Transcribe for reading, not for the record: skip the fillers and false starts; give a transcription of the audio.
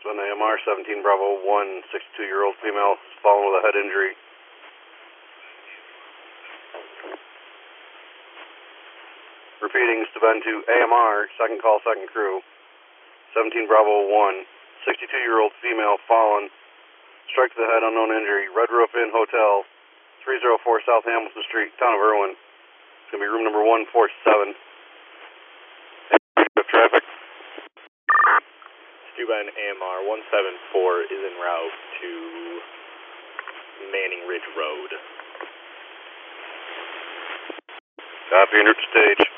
an AMR 17 Bravo 1, 62-year-old female, fallen with a head injury. Repeating, Steven to AMR, second call, second crew. 17 Bravo 1, 62-year-old female, fallen. Strike to the head, unknown injury. Red Roof Inn Hotel, 304 South Hamilton Street, town of Irwin. It's going to be room number 147. Traffic. Steven AMR 174 is en route to Manning Ridge Road. Copy, en route to stage.